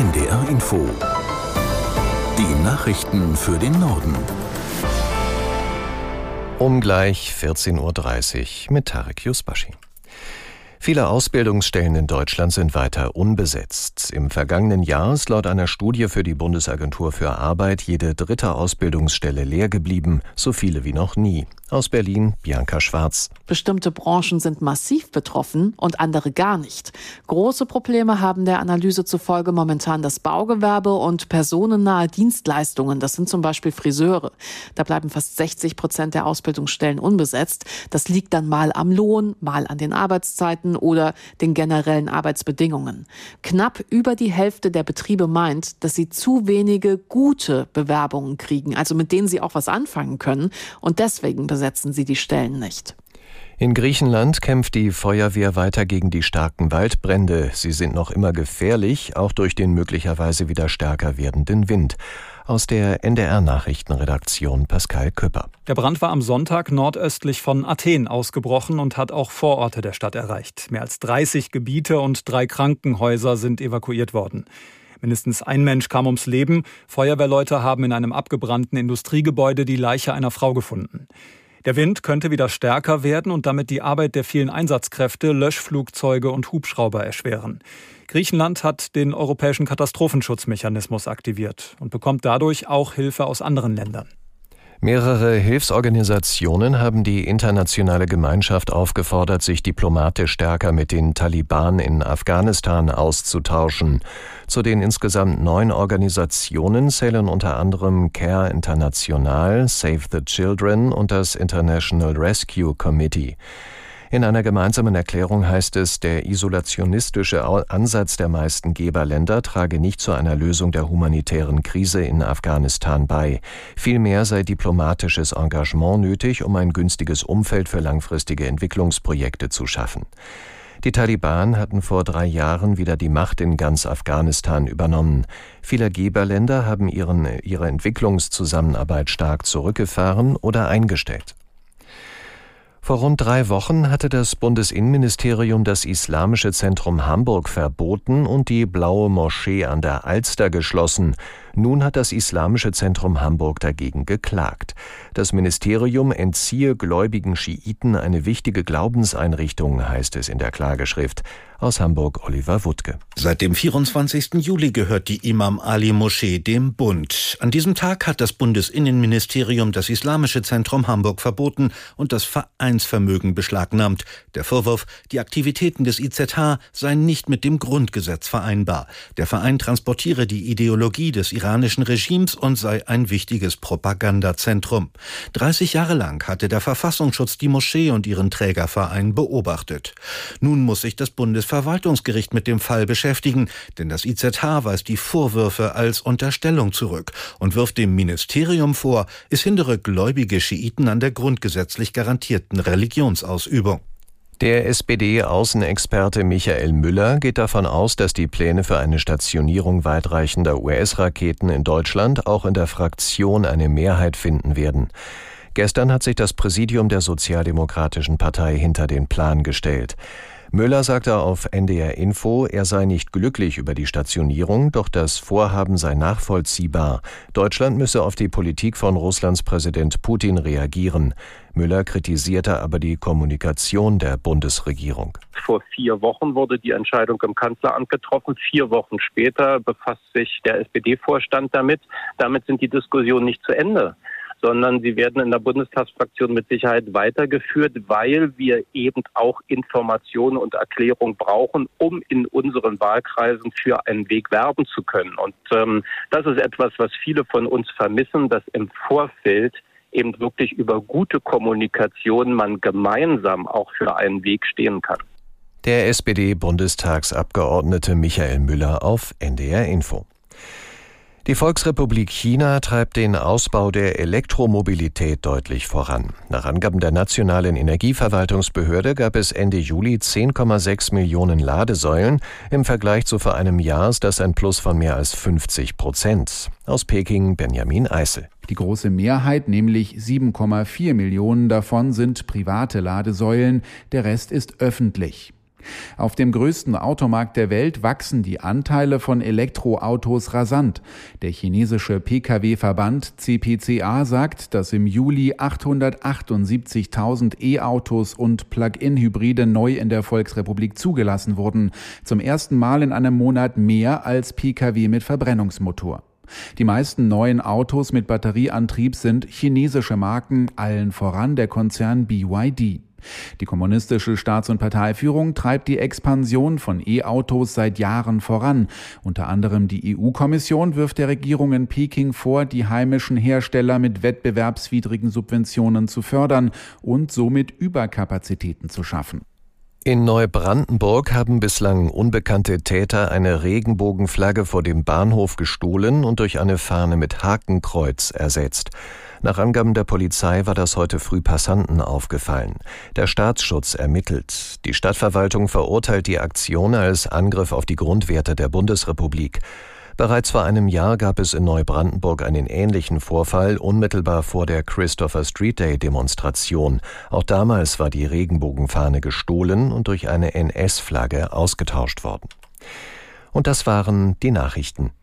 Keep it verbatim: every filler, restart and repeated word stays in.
N D R Info. Die Nachrichten für den Norden. Um gleich vierzehn Uhr dreißig mit Tarek Yusbashi. Viele Ausbildungsstellen in Deutschland sind weiter unbesetzt. Im vergangenen Jahr ist laut einer Studie für die Bundesagentur für Arbeit jede dritte Ausbildungsstelle leer geblieben, so viele wie noch nie. Aus Berlin, Bianca Schwarz. Bestimmte Branchen sind massiv betroffen und andere gar nicht. Große Probleme haben der Analyse zufolge momentan das Baugewerbe und personennahe Dienstleistungen. Das sind zum Beispiel Friseure. Da bleiben fast sechzig Prozent der Ausbildungsstellen unbesetzt. Das liegt dann mal am Lohn, mal an den Arbeitszeiten oder den generellen Arbeitsbedingungen. Knapp über die Hälfte der Betriebe meint, dass sie zu wenige gute Bewerbungen kriegen, also mit denen sie auch was anfangen können, und deswegen besetzen sie die Stellen nicht. In Griechenland kämpft die Feuerwehr weiter gegen die starken Waldbrände. Sie sind noch immer gefährlich, auch durch den möglicherweise wieder stärker werdenden Wind. Aus der N D R-Nachrichtenredaktion Pascal Küpper. Der Brand war am Sonntag nordöstlich von Athen ausgebrochen und hat auch Vororte der Stadt erreicht. Mehr als dreißig Gebiete und drei Krankenhäuser sind evakuiert worden. Mindestens ein Mensch kam ums Leben. Feuerwehrleute haben in einem abgebrannten Industriegebäude die Leiche einer Frau gefunden. Der Wind könnte wieder stärker werden und damit die Arbeit der vielen Einsatzkräfte, Löschflugzeuge und Hubschrauber erschweren. Griechenland hat den europäischen Katastrophenschutzmechanismus aktiviert und bekommt dadurch auch Hilfe aus anderen Ländern. Mehrere Hilfsorganisationen haben die internationale Gemeinschaft aufgefordert, sich diplomatisch stärker mit den Taliban in Afghanistan auszutauschen. Zu den insgesamt neun Organisationen zählen unter anderem Care International, Save the Children und das International Rescue Committee. In einer gemeinsamen Erklärung heißt es, der isolationistische Ansatz der meisten Geberländer trage nicht zu einer Lösung der humanitären Krise in Afghanistan bei. Vielmehr sei diplomatisches Engagement nötig, um ein günstiges Umfeld für langfristige Entwicklungsprojekte zu schaffen. Die Taliban hatten vor drei Jahren wieder die Macht in ganz Afghanistan übernommen. Viele Geberländer haben ihren, ihre Entwicklungszusammenarbeit stark zurückgefahren oder eingestellt. Vor rund drei Wochen hatte das Bundesinnenministerium das Islamische Zentrum Hamburg verboten und die Blaue Moschee an der Alster geschlossen. Nun hat das Islamische Zentrum Hamburg dagegen geklagt. Das Ministerium entziehe gläubigen Schiiten eine wichtige Glaubenseinrichtung, heißt es in der Klageschrift. Aus Hamburg Oliver Wuttke. Seit dem vierundzwanzigsten Juli gehört die Imam Ali Moschee dem Bund. An diesem Tag hat das Bundesinnenministerium das Islamische Zentrum Hamburg verboten und das Vereinsvermögen beschlagnahmt. Der Vorwurf, die Aktivitäten des I Z H seien nicht mit dem Grundgesetz vereinbar. Der Verein transportiere die Ideologie des iranischen Regimes und sei ein wichtiges Propagandazentrum. dreißig Jahre lang hatte der Verfassungsschutz die Moschee und ihren Trägerverein beobachtet. Nun muss sich das Bundesverwaltungsgericht mit dem Fall beschäftigen, denn das I Z H weist die Vorwürfe als Unterstellung zurück und wirft dem Ministerium vor, es hindere gläubige Schiiten an der grundgesetzlich garantierten Religionsausübung. Der S P D-Außenexperte Michael Müller geht davon aus, dass die Pläne für eine Stationierung weitreichender U S-Raketen in Deutschland auch in der Fraktion eine Mehrheit finden werden. Gestern hat sich das Präsidium der Sozialdemokratischen Partei hinter den Plan gestellt. Müller sagte auf N D R Info, er sei nicht glücklich über die Stationierung, doch das Vorhaben sei nachvollziehbar. Deutschland müsse auf die Politik von Russlands Präsident Putin reagieren. Müller kritisierte aber die Kommunikation der Bundesregierung. Vor vier Wochen wurde die Entscheidung im Kanzleramt getroffen. Vier Wochen später befasst sich der S P D-Vorstand damit. Damit sind die Diskussionen nicht zu Ende, sondern sie werden in der Bundestagsfraktion mit Sicherheit weitergeführt, weil wir eben auch Informationen und Erklärung brauchen, um in unseren Wahlkreisen für einen Weg werben zu können. Und ähm, das ist etwas, was viele von uns vermissen, dass im Vorfeld eben wirklich über gute Kommunikation man gemeinsam auch für einen Weg stehen kann. Der S P D-Bundestagsabgeordnete Michael Müller auf N D R Info. Die Volksrepublik China treibt den Ausbau der Elektromobilität deutlich voran. Nach Angaben der Nationalen Energieverwaltungsbehörde gab es Ende Juli zehn Komma sechs Millionen Ladesäulen. Im Vergleich zu vor einem Jahr ist das ein Plus von mehr als fünfzig Prozent. Aus Peking Benjamin Eisel. Die große Mehrheit, nämlich sieben Komma vier Millionen davon, sind private Ladesäulen. Der Rest ist öffentlich. Auf dem größten Automarkt der Welt wachsen die Anteile von Elektroautos rasant. Der chinesische P K W-Verband C P C A sagt, dass im Juli achthundertachtundsiebzigtausend E-Autos und Plug-in-Hybride neu in der Volksrepublik zugelassen wurden. Zum ersten Mal in einem Monat mehr als P K W mit Verbrennungsmotor. Die meisten neuen Autos mit Batterieantrieb sind chinesische Marken, allen voran der Konzern B Y D. Die kommunistische Staats- und Parteiführung treibt die Expansion von E-Autos seit Jahren voran. Unter anderem die E U-Kommission wirft der Regierung in Peking vor, die heimischen Hersteller mit wettbewerbswidrigen Subventionen zu fördern und somit Überkapazitäten zu schaffen. In Neubrandenburg haben bislang unbekannte Täter eine Regenbogenflagge vor dem Bahnhof gestohlen und durch eine Fahne mit Hakenkreuz ersetzt. Nach Angaben der Polizei war das heute früh Passanten aufgefallen. Der Staatsschutz ermittelt. Die Stadtverwaltung verurteilt die Aktion als Angriff auf die Grundwerte der Bundesrepublik. Bereits vor einem Jahr gab es in Neubrandenburg einen ähnlichen Vorfall, unmittelbar vor der Christopher Street Day Demonstration. Auch damals war die Regenbogenfahne gestohlen und durch eine N S-Flagge ausgetauscht worden. Und das waren die Nachrichten.